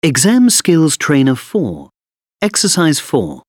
Exam Skills Trainer 4, Exercise 4.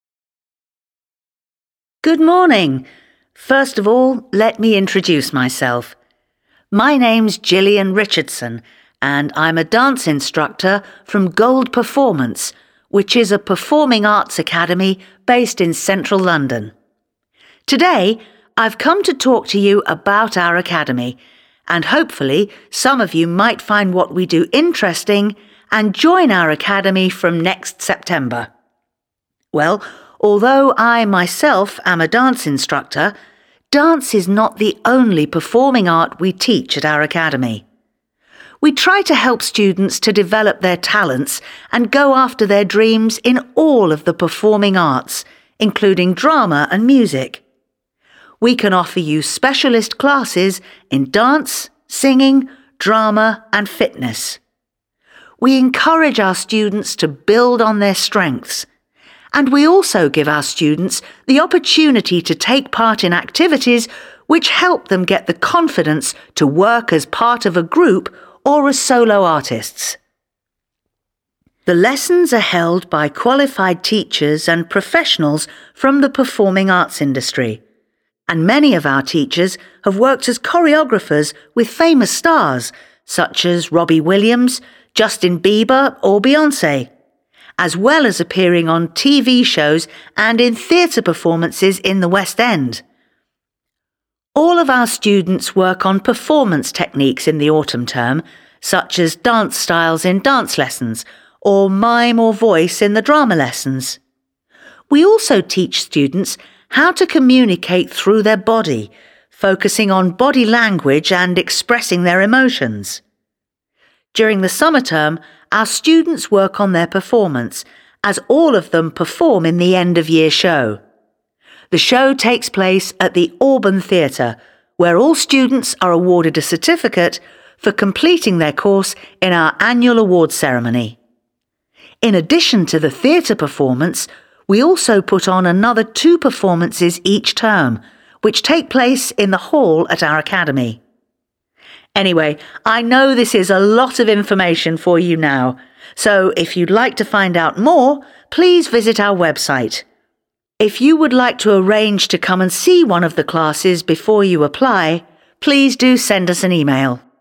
Good morning. First of all, let me introduce myself. My name's Gillian Richardson, and I'm a dance instructor from Gold Performance, which is a performing arts academy based in central London. Today, I've come to talk to you about our academy, and hopefully some of you might find what we do interesting and join our academy from next September. Well, although I myself am a dance instructor, dance is not the only performing art we teach at our academy. We try to help students to develop their talents and go after their dreams in all of the performing arts, including drama and music. We can offer you specialist classes in dance, singing, drama and fitness. We encourage our students to build on their strengths, and we also give our students the opportunity to take part in activities which help them get the confidence to work as part of a group or as solo artists. The lessons are held by qualified teachers and professionals from the performing arts industry, and many of our teachers have worked as choreographers with famous stars such as Robbie Williams, Justin Bieber or Beyoncé, as well as appearing on TV shows and in theatre performances in the West End. All of our students work on performance techniques in the autumn term, such as dance styles in dance lessons or mime or voice in the drama lessons. We also teach students how to communicate through their body, focusing on body language and expressing their emotions. During the summer term, our students work on their performance, as all of them perform in the end-of-year show. The show takes place at the Auburn Theatre, where all students are awarded a certificate for completing their course in our annual awards ceremony. In addition to the theatre performance, we also put on another 2 performances each term, which take place in the hall at our academy. Anyway, I know this is a lot of information for you now, so if you'd like to find out more, please visit our website. If you would like to arrange to come and see one of the classes before you apply, please do send us an email.